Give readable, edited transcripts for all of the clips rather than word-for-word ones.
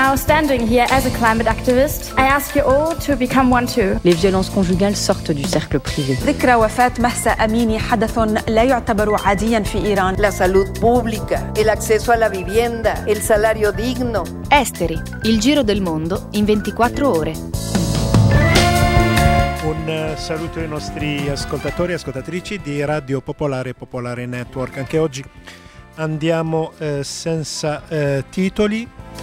Now, standing here as a climate activist, I ask you all to become one too. Les violences conjugales sortent du cercle privé. ذكرى وفاة مهسا أميني حدث لا يعتبر عاديا في إيران. La salud pública, el acceso a la vivienda, el salario digno. Esteri, il giro del mondo in 24 ore. Un saluto ai nostri ascoltatori e ascoltatrici di Radio Popolare e Popolare Network. Anche oggi andiamo senza titoli.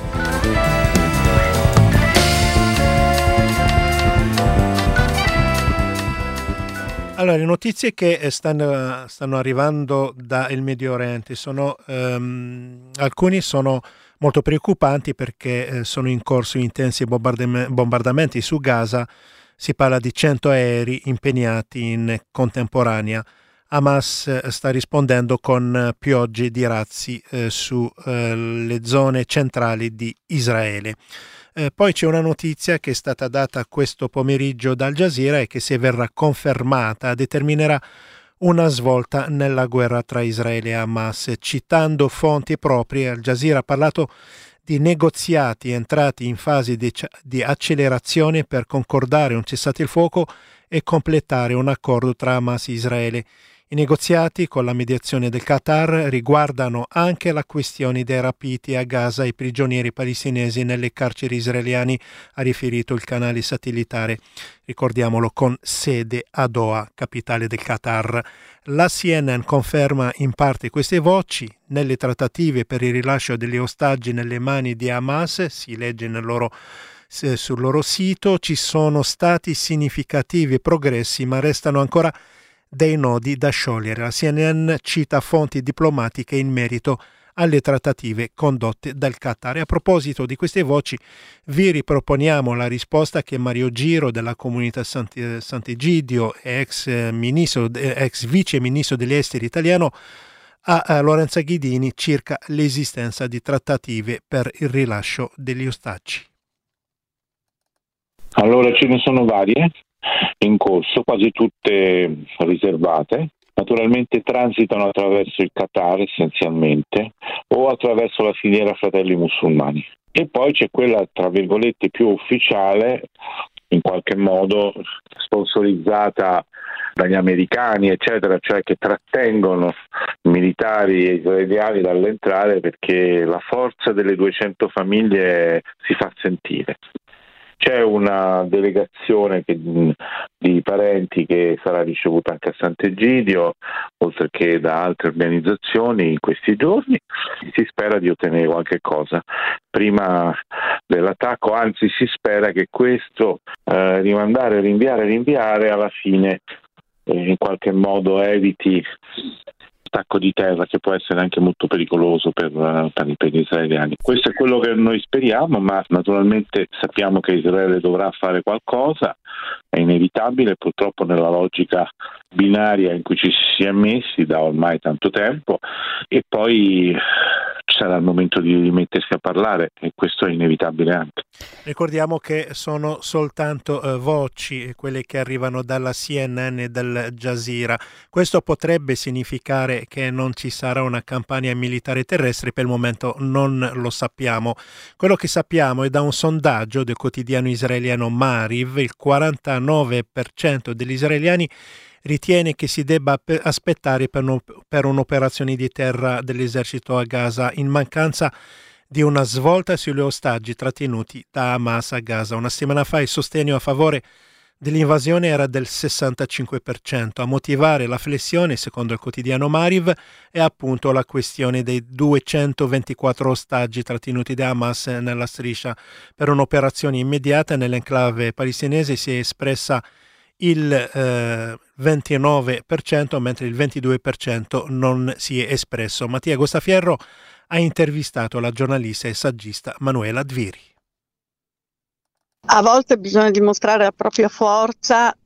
Allora, le notizie che stanno arrivando dal Medio Oriente alcuni sono molto preoccupanti perché sono in corso intensi bombardamenti su Gaza. Si parla di 100 aerei impegnati in contemporanea. Hamas sta rispondendo con piogge di razzi sulle zone centrali di Israele. Poi c'è una notizia che è stata data questo pomeriggio da Al Jazeera e che, se verrà confermata, determinerà una svolta nella guerra tra Israele e Hamas. Citando fonti proprie, Al Jazeera ha parlato di negoziati entrati in fase di accelerazione per concordare un cessate-il-fuoco e completare un accordo tra Hamas e Israele. I negoziati, con la mediazione del Qatar, riguardano anche la questione dei rapiti a Gaza e prigionieri palestinesi nelle carceri israeliane, ha riferito il canale satellitare, ricordiamolo, con sede a Doha, capitale del Qatar. La CNN conferma in parte queste voci. Nelle trattative per il rilascio degli ostaggi nelle mani di Hamas, si legge sul loro sito, ci sono stati significativi progressi, ma restano ancora dei nodi da sciogliere. La CNN cita fonti diplomatiche in merito alle trattative condotte dal Qatar. E a proposito di queste voci, vi riproponiamo la risposta che Mario Giro della comunità Sant'Egidio, ex vice ministro degli esteri italiano, a Lorenza Ghidini circa l'esistenza di trattative per il rilascio degli ostaggi. Allora, ce ne sono varie in corso, quasi tutte riservate. Naturalmente transitano attraverso il Qatar essenzialmente o attraverso la filiera Fratelli Musulmani. E poi c'è quella, tra virgolette, più ufficiale, in qualche modo sponsorizzata dagli americani, eccetera, cioè che trattengono militari israeliani dall'entrare perché la forza delle 200 famiglie si fa sentire. C'è una delegazione di parenti che sarà ricevuta anche a Sant'Egidio, oltre che da altre organizzazioni in questi giorni. Si spera di ottenere qualche cosa prima dell'attacco, anzi si spera che questo rinviare alla fine in qualche modo eviti attacco di terra, che può essere anche molto pericoloso per gli israeliani. Questo è quello che noi speriamo, ma naturalmente sappiamo che Israele dovrà fare qualcosa, è inevitabile, purtroppo nella logica binaria in cui ci si è messi da ormai tanto tempo, e poi sarà il momento di rimettersi a parlare, e questo è inevitabile anche. Ricordiamo che sono soltanto voci, quelle che arrivano dalla CNN e dal Jazeera. Questo potrebbe significare che non ci sarà una campagna militare terrestre, per il momento non lo sappiamo. Quello che sappiamo è da un sondaggio del quotidiano israeliano Maariv: il 49% degli israeliani ritiene che si debba aspettare per un'operazione di terra dell'esercito a Gaza, in mancanza di una svolta sugli ostaggi trattenuti da Hamas a Gaza. Una settimana fa il sostegno a favore dell'invasione era del 65%. A motivare la flessione, secondo il quotidiano Maariv, è appunto la questione dei 224 ostaggi trattenuti da Hamas nella striscia. Per un'operazione immediata nell'enclave palestinese si è espressa il 29%, mentre il 22% non si è espresso. Mattia Gostafierro ha intervistato la giornalista e saggista Manuela Dviri. A volte bisogna dimostrare la propria forza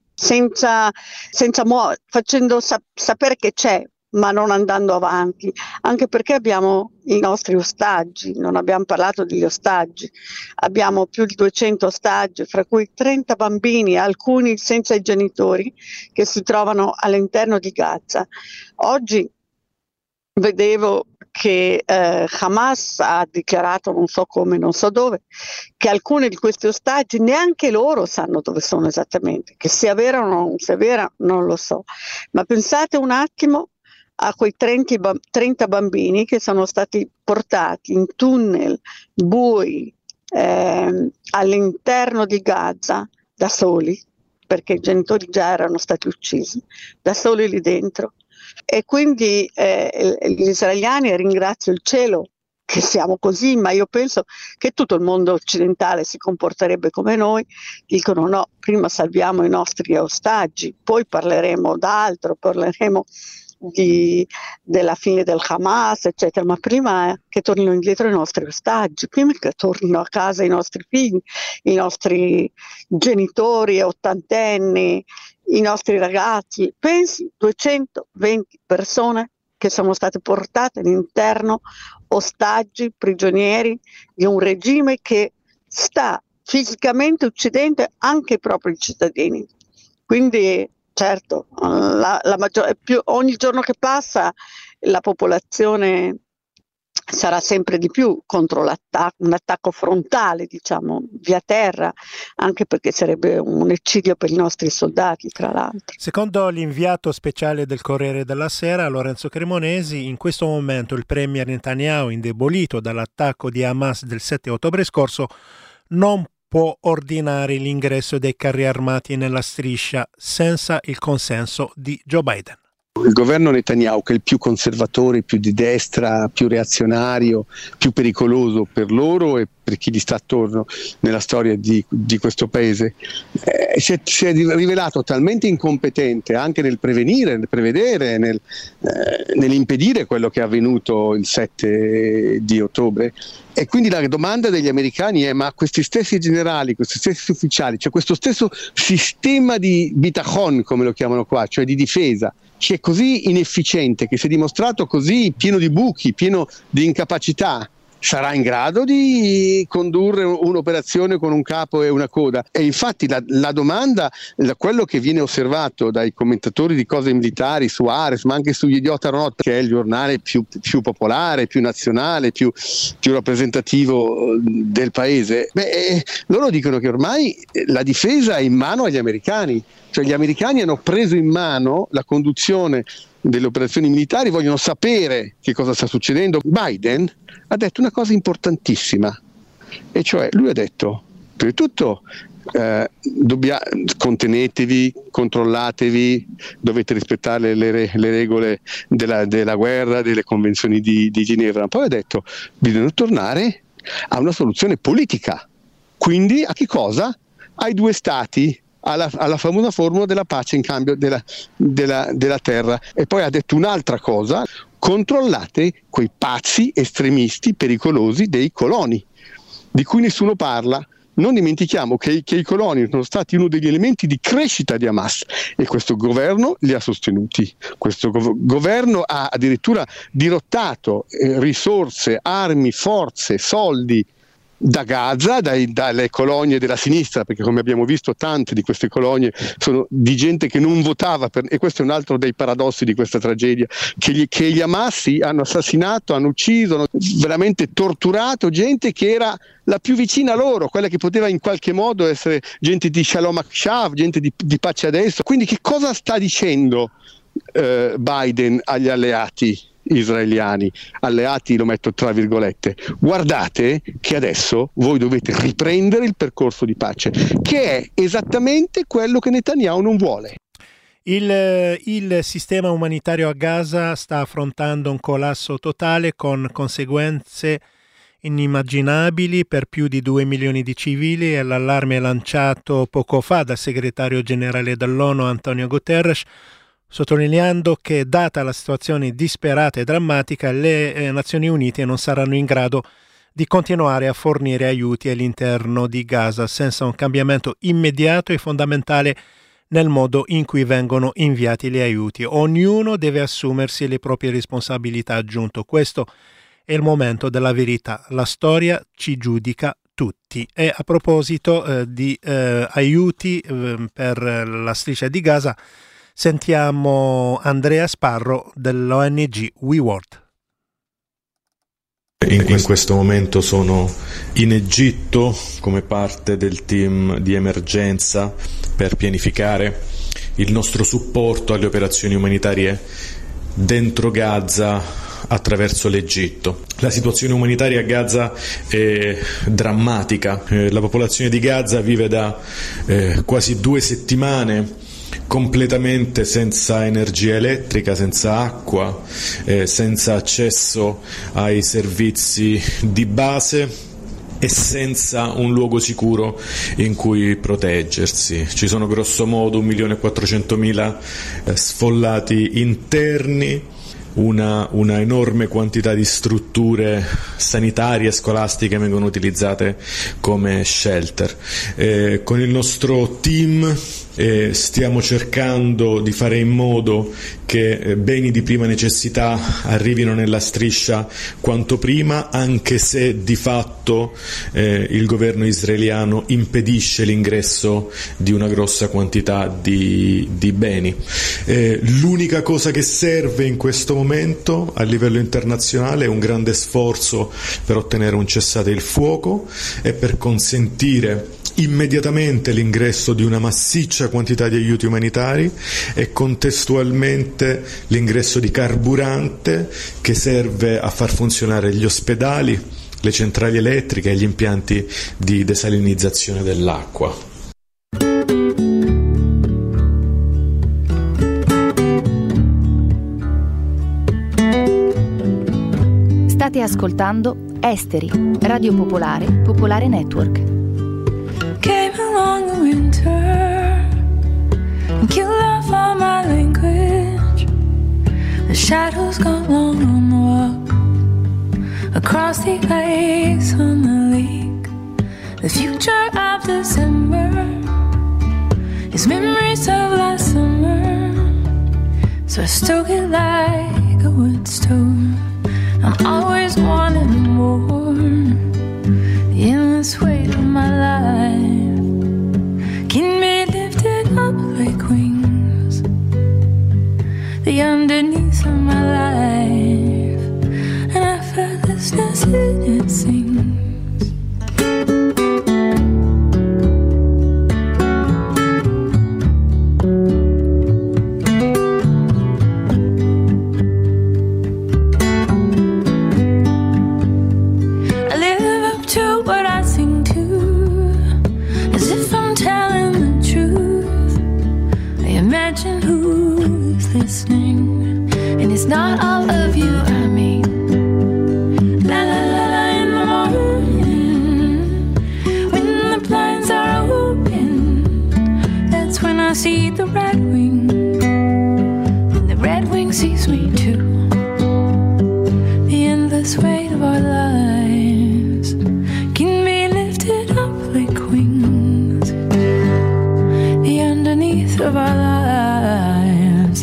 facendo sapere che c'è, ma non andando avanti, anche perché abbiamo i nostri ostaggi. Non abbiamo parlato degli ostaggi, abbiamo più di 200 ostaggi, fra cui 30 bambini, alcuni senza i genitori, che si trovano all'interno di Gaza. Oggi vedevo che Hamas ha dichiarato, non so come, non so dove, che alcuni di questi ostaggi neanche loro sanno dove sono esattamente, che sia vera o non sia vera non lo so, ma pensate un attimo a quei 30 bambini che sono stati portati in tunnel bui all'interno di Gaza da soli, perché i genitori già erano stati uccisi, da soli lì dentro. E quindi gli israeliani, ringrazio il cielo che siamo così, ma io penso che tutto il mondo occidentale si comporterebbe come noi, dicono no, prima salviamo i nostri ostaggi, poi parleremo d'altro, parleremo della fine del Hamas, eccetera, ma prima che tornino indietro i nostri ostaggi, prima che tornino a casa i nostri figli, i nostri genitori ottantenni, i nostri ragazzi. Pensi, 220 persone che sono state portate all'interno, ostaggi, prigionieri di un regime che sta fisicamente uccidendo anche i propri cittadini. Quindi certo, ogni giorno che passa la popolazione sarà sempre di più contro un attacco frontale, diciamo, via terra, anche perché sarebbe un eccidio per i nostri soldati, tra l'altro. Secondo l'inviato speciale del Corriere della Sera, Lorenzo Cremonesi, in questo momento il premier Netanyahu, indebolito dall'attacco di Hamas del 7 ottobre scorso, non può ordinare l'ingresso dei carri armati nella striscia senza il consenso di Joe Biden. Il governo Netanyahu, che è il più conservatore, più di destra, più reazionario, più pericoloso per loro e per chi gli sta attorno nella storia di questo paese, si è rivelato talmente incompetente anche nel prevenire, nel prevedere, nell'impedire quello che è avvenuto il 7 di ottobre. E quindi la domanda degli americani è: ma questi stessi generali, questi stessi ufficiali, cioè questo stesso sistema di bitachon, come lo chiamano qua, cioè di difesa, che è così inefficiente, che si è dimostrato così pieno di buchi, pieno di incapacità, sarà in grado di condurre un'operazione con un capo e una coda? E infatti la domanda, quello che viene osservato dai commentatori di cose militari su Haaretz, ma anche su Yediot Ahronoth, che è il giornale più popolare, più nazionale, più rappresentativo del paese, loro dicono che ormai la difesa è in mano agli americani, cioè gli americani hanno preso in mano la conduzione delle operazioni militari, vogliono sapere che cosa sta succedendo. Biden ha detto una cosa importantissima, e cioè lui ha detto, prima di tutto, contenetevi, controllatevi, dovete rispettare le regole della guerra, delle convenzioni di Ginevra. Poi ha detto, bisogna tornare a una soluzione politica, quindi a che cosa? Ai due stati, alla famosa formula della pace in cambio della terra. E poi ha detto un'altra cosa: controllate quei pazzi estremisti pericolosi dei coloni, di cui nessuno parla. Non dimentichiamo che i coloni sono stati uno degli elementi di crescita di Hamas e questo governo li ha sostenuti. Questo governo ha addirittura dirottato risorse, armi, forze, soldi da Gaza, dalle colonie della sinistra, perché come abbiamo visto tante di queste colonie sono di gente che non votava e questo è un altro dei paradossi di questa tragedia, che gli Hamas hanno assassinato, hanno ucciso, hanno veramente torturato gente che era la più vicina a loro, quella che poteva in qualche modo essere gente di Shalom Akshav, gente di pace adesso. Quindi che cosa sta dicendo Biden agli alleati israeliani? Alleati lo metto tra virgolette: guardate che adesso voi dovete riprendere il percorso di pace, che è esattamente quello che Netanyahu non vuole. Il sistema umanitario a Gaza sta affrontando un collasso totale con conseguenze inimmaginabili per più di 2 milioni di civili, e l'allarme lanciato poco fa dal segretario generale dell'ONU Antonio Guterres, sottolineando che, data la situazione disperata e drammatica, le Nazioni Unite non saranno in grado di continuare a fornire aiuti all'interno di Gaza senza un cambiamento immediato e fondamentale nel modo in cui vengono inviati gli aiuti. Ognuno deve assumersi le proprie responsabilità, aggiunto. Questo è il momento della verità. La storia ci giudica tutti. E a proposito di aiuti per la striscia di Gaza, sentiamo Andrea Sparro dell'ONG We World. In questo momento sono in Egitto come parte del team di emergenza per pianificare il nostro supporto alle operazioni umanitarie dentro Gaza attraverso l'Egitto. La situazione umanitaria a Gaza è drammatica. La popolazione di Gaza vive da quasi 2 settimane completamente senza energia elettrica, senza acqua, senza accesso ai servizi di base e senza un luogo sicuro in cui proteggersi. Ci sono grosso modo 1.400.000 sfollati interni, una enorme quantità di strutture sanitarie e scolastiche vengono utilizzate come shelter. Con il nostro team stiamo cercando di fare in modo che beni di prima necessità arrivino nella striscia quanto prima, anche se di fatto il governo israeliano impedisce l'ingresso di una grossa quantità di beni. L'unica cosa che serve in questo momento a livello internazionale è un grande sforzo per ottenere un cessate il fuoco e per consentire immediatamente l'ingresso di una massiccia quantità di aiuti umanitari e contestualmente l'ingresso di carburante che serve a far funzionare gli ospedali, le centrali elettriche e gli impianti di desalinizzazione dell'acqua. State ascoltando Esteri, Radio Popolare, Popolare Network. Came along the winter and killed off all my language. The shadows got long on the walk across the ice on the lake. The future of December is memories of last summer. So I stoke it like a wood stove. I'm always wanting more. The endless weight of my life can be lifted up like wings. The underneath of my life, and I felt this in it sings. Listening, and it's not all of you I mean. La la la la in the morning, when the blinds are open, that's when I see the red wing, and the red wing sees me too. The endless weight of our lives can be lifted up like wings. The underneath of our lives,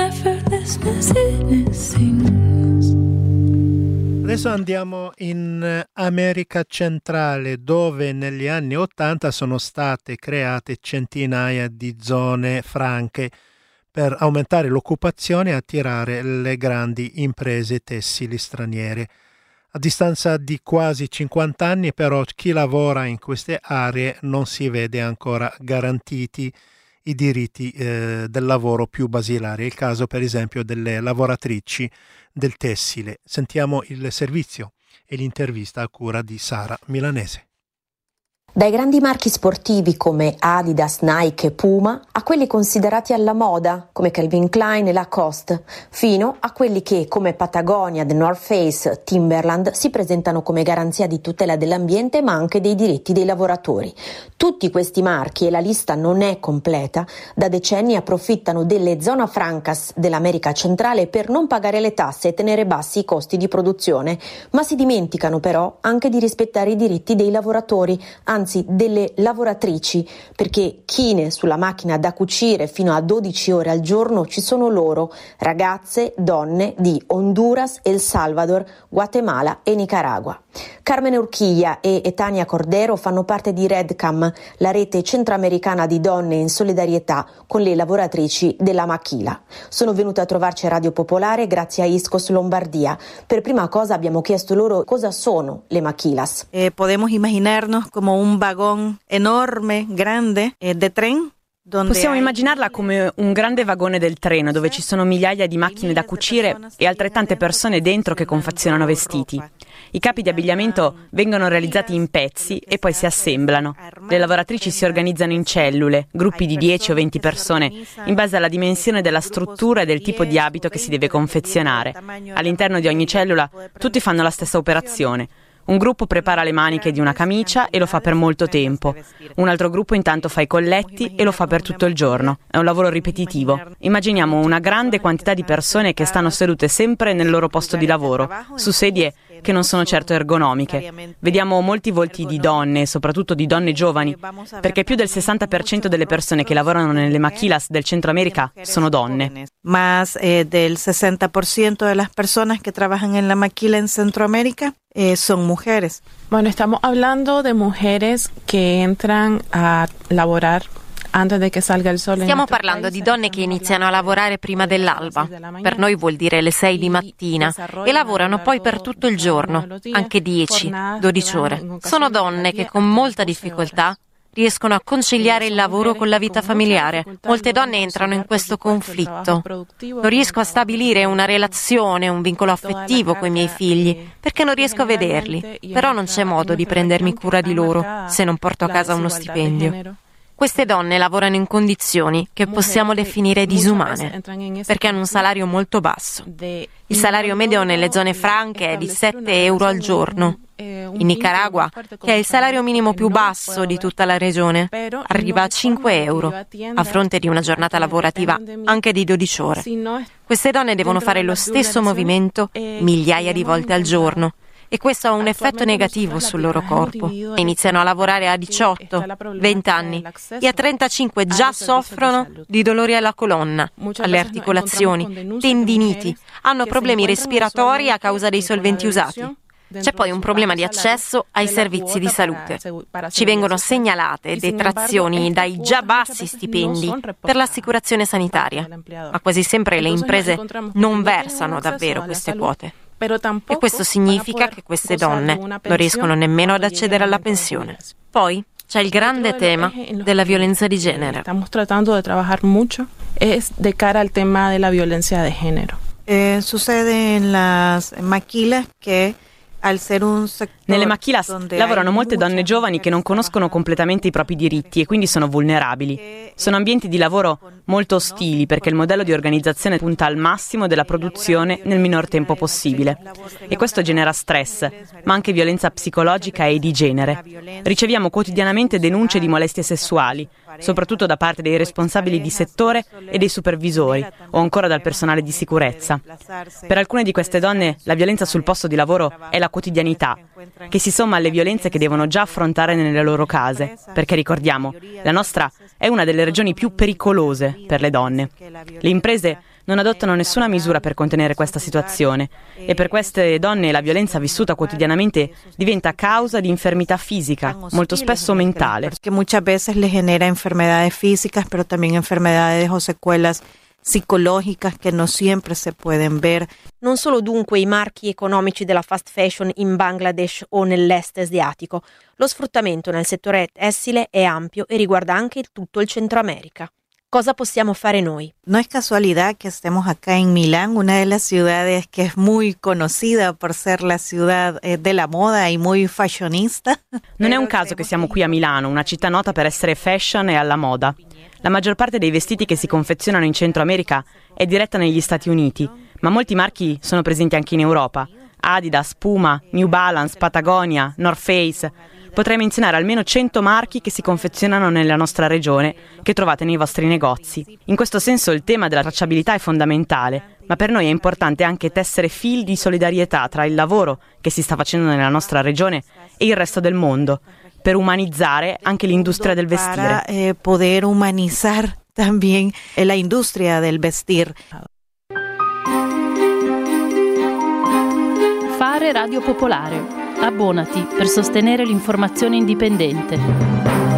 adesso andiamo in America centrale, dove negli anni 80 sono state create centinaia di zone franche per aumentare l'occupazione e attirare le grandi imprese tessili straniere. A distanza di quasi 50 anni, però, chi lavora in queste aree non si vede ancora garantiti i diritti del lavoro più basilari. È il caso, per esempio, delle lavoratrici del tessile. Sentiamo il servizio e l'intervista a cura di Sara Milanese. Dai grandi marchi sportivi come Adidas, Nike e Puma a quelli considerati alla moda come Calvin Klein e Lacoste, fino a quelli che come Patagonia, The North Face, Timberland si presentano come garanzia di tutela dell'ambiente ma anche dei diritti dei lavoratori. Tutti questi marchi, e la lista non è completa, da decenni approfittano delle zona francas dell'America centrale per non pagare le tasse e tenere bassi i costi di produzione, ma si dimenticano però anche di rispettare i diritti dei lavoratori, anzi anzi delle lavoratrici, perché chine sulla macchina da cucire fino a 12 ore al giorno ci sono loro, ragazze, donne di Honduras, El Salvador, Guatemala e Nicaragua. Carmen Urquilla e Etania Cordero fanno parte di Redcam, la rete centroamericana di donne in solidarietà con le lavoratrici della maquila. Sono venute a trovarci a Radio Popolare grazie a Iscos Lombardia. Per prima cosa abbiamo chiesto loro cosa sono le maquilas. Podemos imaginarnos como un vagón enorme, grande, de tren. Possiamo immaginarla come un grande vagone del treno dove ci sono migliaia di macchine da cucire e altrettante persone dentro che confezionano vestiti. I capi di abbigliamento vengono realizzati in pezzi e poi si assemblano. Le lavoratrici si organizzano in cellule, gruppi di 10 o 20 persone, in base alla dimensione della struttura e del tipo di abito che si deve confezionare. All'interno di ogni cellula tutti fanno la stessa operazione. Un gruppo prepara le maniche di una camicia e lo fa per molto tempo. Un altro gruppo intanto fa i colletti e lo fa per tutto il giorno. È un lavoro ripetitivo. Immaginiamo una grande quantità di persone che stanno sedute sempre nel loro posto di lavoro, su sedie che non sono certo ergonomiche. Vediamo molti volti di donne, soprattutto di donne giovani, perché più del 60% delle persone che lavorano nelle maquilas del Centro America sono donne. Más del 60% de las personas que trabajan en la maquila en Centroamérica son mujeres. Bueno, estamos hablando de mujeres que entran a laborar antes de que salga il sole. Stiamo parlando di donne che iniziano a lavorare prima dell'alba. Per noi vuol dire le 6 di mattina e lavorano poi per tutto il giorno, anche 10, 12 ore. Sono donne che con molta difficoltà riescono a conciliare il lavoro con la vita familiare. Molte donne entrano in questo conflitto. Non riesco a stabilire una relazione, un vincolo affettivo con i miei figli, perché non riesco a vederli. Però non c'è modo di prendermi cura di loro se non porto a casa uno stipendio. Queste donne lavorano in condizioni che possiamo definire disumane, perché hanno un salario molto basso. Il salario medio nelle zone franche è di 7 euro al giorno. In Nicaragua, che è il salario minimo più basso di tutta la regione, arriva a 5 euro, a fronte di una giornata lavorativa anche di 12 ore. Queste donne devono fare lo stesso movimento migliaia di volte al giorno. E questo ha un effetto negativo sul loro corpo. Iniziano a lavorare a 18, 20 anni e a 35 già soffrono di dolori alla colonna, alle articolazioni, tendiniti, hanno problemi respiratori a causa dei solventi usati. C'è poi un problema di accesso ai servizi di salute. Ci vengono segnalate detrazioni dai già bassi stipendi per l'assicurazione sanitaria, ma quasi sempre le imprese non versano davvero queste quote. E questo significa che queste donne non riescono nemmeno ad accedere alla pensione. Poi c'è il grande tema della violenza di genere. Stiamo tratando di lavorare molto de cara al tema della violenza di genere. Succede en las maquilas que nelle maquilas lavorano molte donne giovani che non conoscono completamente i propri diritti e quindi sono vulnerabili. Sono ambienti di lavoro molto ostili perché il modello di organizzazione punta al massimo della produzione nel minor tempo possibile. E questo genera stress, ma anche violenza psicologica e di genere. Riceviamo quotidianamente denunce di molestie sessuali, soprattutto da parte dei responsabili di settore e dei supervisori, o ancora dal personale di sicurezza. Per alcune di queste donne la violenza sul posto di lavoro è la quotidianità, che si somma alle violenze che devono già affrontare nelle loro case, perché ricordiamo, la nostra è una delle regioni più pericolose per le donne. Le imprese non adottano nessuna misura per contenere questa situazione e per queste donne la violenza vissuta quotidianamente diventa causa di infermità fisica, molto spesso mentale. Perché muchas veces le genera enfermedades físicas, pero también enfermedades o secuelas psicologicas che non sempre si pueden ver. Non solo dunque i marchi economici della fast fashion in Bangladesh o nell'est asiatico. Lo sfruttamento nel settore tessile è ampio e riguarda anche tutto il Centro America. Cosa possiamo fare noi? No es casualidad que estemos acá en Milán, una de las ciudades que es muy conocida por ser la ciudad de la moda y muy fashionista. Non è un caso che siamo qui a Milano, una città nota per essere fashion e alla moda. La maggior parte dei vestiti che si confezionano in Centro America è diretta negli Stati Uniti, ma molti marchi sono presenti anche in Europa. Adidas, Puma, New Balance, Patagonia, North Face. Potrei menzionare almeno 100 marchi che si confezionano nella nostra regione, che trovate nei vostri negozi. In questo senso il tema della tracciabilità è fondamentale, ma per noi è importante anche tessere fili di solidarietà tra il lavoro che si sta facendo nella nostra regione e il resto del mondo, per umanizzare anche l'industria del vestire. Para poder humanizar también la industria del vestir. Fare Radio Popolare. Abbonati per sostenere l'informazione indipendente.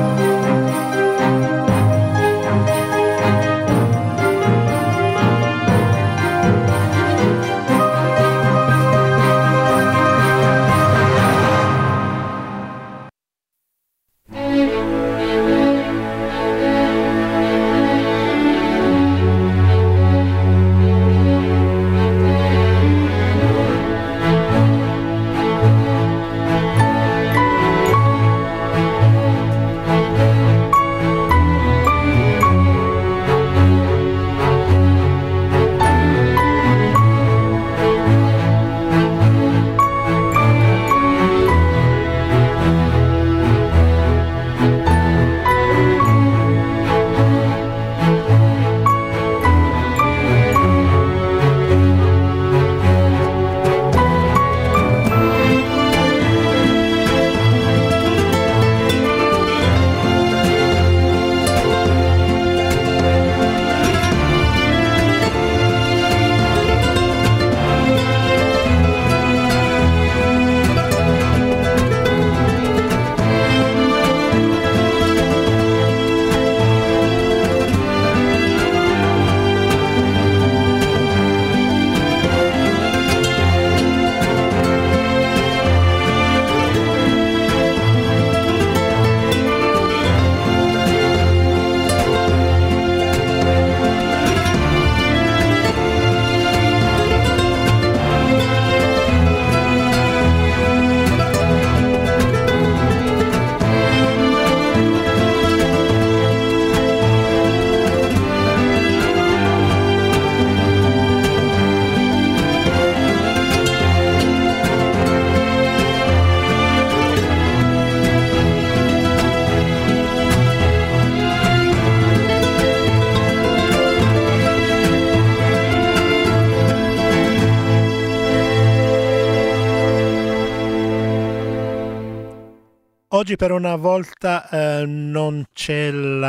Oggi per una volta non c'è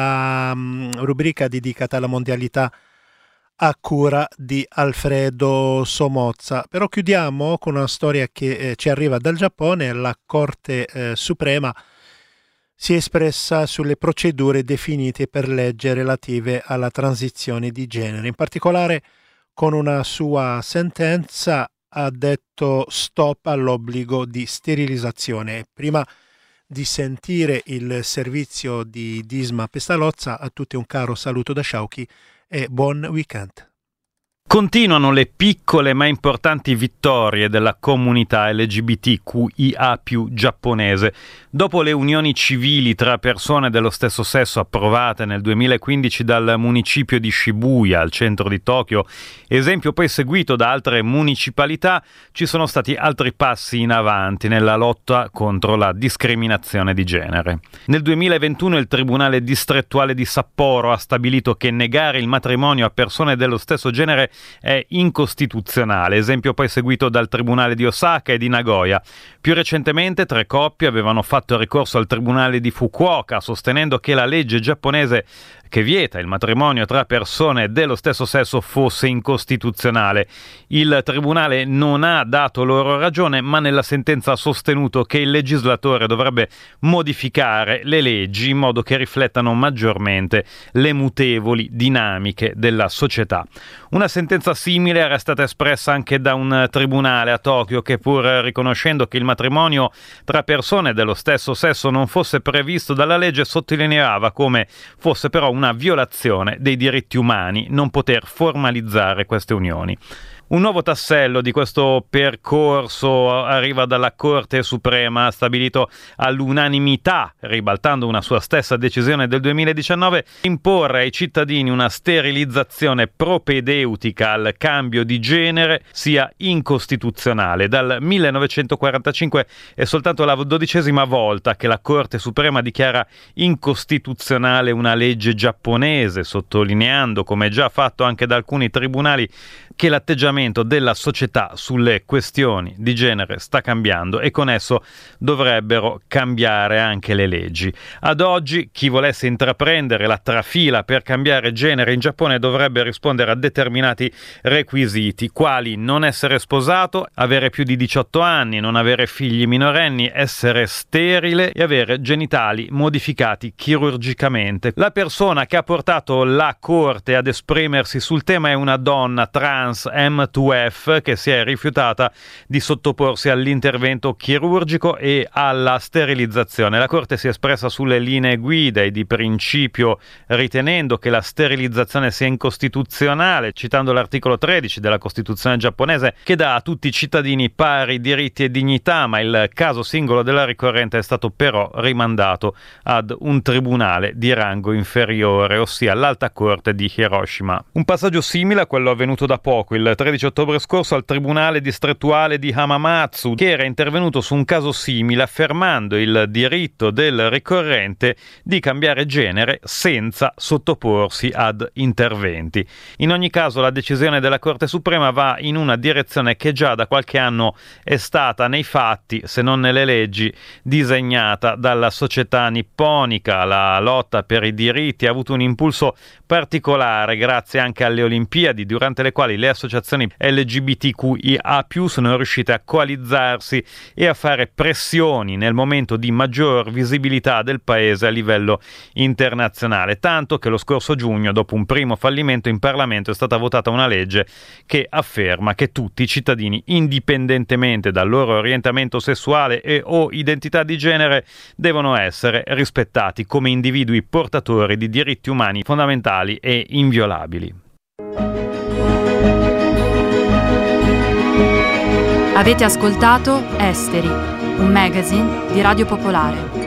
la rubrica dedicata alla mondialità a cura di Alfredo Somozza, però chiudiamo con una storia che ci arriva dal Giappone. La Corte Suprema si è espressa sulle procedure definite per leggi relative alla transizione di genere. In particolare, con una sua sentenza ha detto stop all'obbligo di sterilizzazione. Prima di sentire il servizio di Disma Pestalozza, a tutti un caro saluto da Sciauchi e buon weekend. Continuano le piccole ma importanti vittorie della comunità LGBTQIA+ giapponese. Dopo le unioni civili tra persone dello stesso sesso approvate nel 2015 dal municipio di Shibuya, al centro di Tokyo, esempio poi seguito da altre municipalità, ci sono stati altri passi in avanti nella lotta contro la discriminazione di genere. Nel 2021 il Tribunale distrettuale di Sapporo ha stabilito che negare il matrimonio a persone dello stesso genere è incostituzionale, esempio poi seguito dal Tribunale di Osaka e di Nagoya. Più recentemente 3 coppie avevano fatto ricorso al Tribunale di Fukuoka, sostenendo che la legge giapponese che vieta il matrimonio tra persone dello stesso sesso fosse incostituzionale. Il Tribunale non ha dato loro ragione, ma nella sentenza ha sostenuto che il legislatore dovrebbe modificare le leggi in modo che riflettano maggiormente le mutevoli dinamiche della società. Una sentenza simile era stata espressa anche da un tribunale a Tokyo che, pur riconoscendo che il matrimonio tra persone dello stesso sesso non fosse previsto dalla legge, sottolineava come fosse però una violazione dei diritti umani non poter formalizzare queste unioni. Un nuovo tassello di questo percorso arriva dalla Corte Suprema, stabilito all'unanimità, ribaltando una sua stessa decisione del 2019, imporre ai cittadini una sterilizzazione propedeutica al cambio di genere sia incostituzionale. Dal 1945 è soltanto la 12ª volta che la Corte Suprema dichiara incostituzionale una legge giapponese giapponese, sottolineando, come già fatto anche da alcuni tribunali, che l'atteggiamento della società sulle questioni di genere sta cambiando e con esso dovrebbero cambiare anche le leggi. Ad oggi chi volesse intraprendere la trafila per cambiare genere in Giappone dovrebbe rispondere a determinati requisiti, quali non essere sposato, avere più di 18 anni, non avere figli minorenni, essere sterile e avere genitali modificati chirurgicamente. La persona che ha portato la corte ad esprimersi sul tema è una donna trans M2F che si è rifiutata di sottoporsi all'intervento chirurgico e alla sterilizzazione. La Corte si è espressa sulle linee guida e di principio ritenendo che la sterilizzazione sia incostituzionale, citando l'articolo 13 della Costituzione giapponese che dà a tutti i cittadini pari diritti e dignità, ma il caso singolo della ricorrente è stato però rimandato ad un tribunale di rango inferiore, ossia l'Alta Corte di Hiroshima. Un passaggio simile a quello avvenuto da poco, il 13 ottobre scorso, al Tribunale distrettuale di Hamamatsu, che era intervenuto su un caso simile affermando il diritto del ricorrente di cambiare genere senza sottoporsi ad interventi. In ogni caso la decisione della Corte Suprema va in una direzione che già da qualche anno è stata nei fatti, se non nelle leggi, disegnata dalla società nipponica. La lotta per i diritti ha avuto un impulso particolare grazie anche alle Olimpiadi, durante le quali le associazioni LGBTQIA+ sono riuscite a coalizzarsi e a fare pressioni nel momento di maggior visibilità del paese a livello internazionale, tanto che lo scorso giugno, dopo un primo fallimento in Parlamento, è stata votata una legge che afferma che tutti i cittadini, indipendentemente dal loro orientamento sessuale e o identità di genere, devono essere rispettati come individui portatori di diritti umani fondamentali e inviolabili. Avete ascoltato Esteri, un magazine di Radio Popolare.